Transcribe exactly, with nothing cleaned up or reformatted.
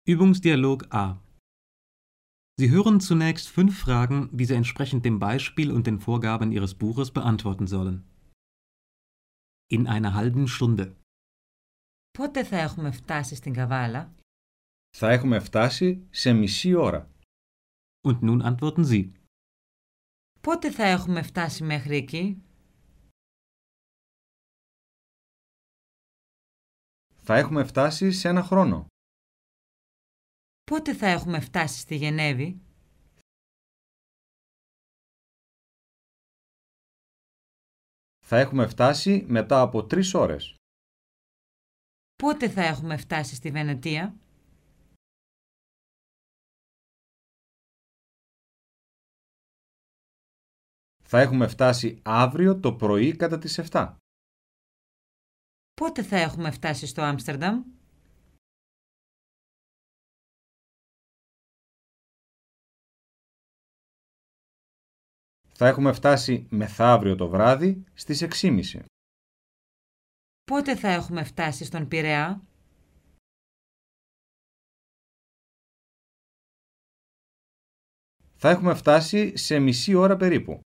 Übungsdialog A. Sie hören zunächst fünf Fragen, die Sie entsprechend dem Beispiel und den Vorgaben Ihres Buches beantworten sollen. In einer halben Stunde. Πότε θα έχουμε φτάσει στην Καβάλα? Θα έχουμε φτάσει σε μισή ώρα. Und nun antworten Sie. Πότε θα έχουμε φτάσει μέχρι εκεί? Θα έχουμε φτάσει σε ένα χρόνο. Πότε θα έχουμε φτάσει στη Γενέβη? Θα έχουμε φτάσει μετά από τρεις ώρες. Πότε θα έχουμε φτάσει στη Βενετία? Θα έχουμε φτάσει αύριο το πρωί κατά τις επτά. Πότε θα έχουμε φτάσει στο Άμστερνταμ? Θα έχουμε φτάσει μεθαύριο το βράδυ στις έξι και μισή. Πότε θα έχουμε φτάσει στον Πειραιά? Θα έχουμε φτάσει σε μισή ώρα περίπου.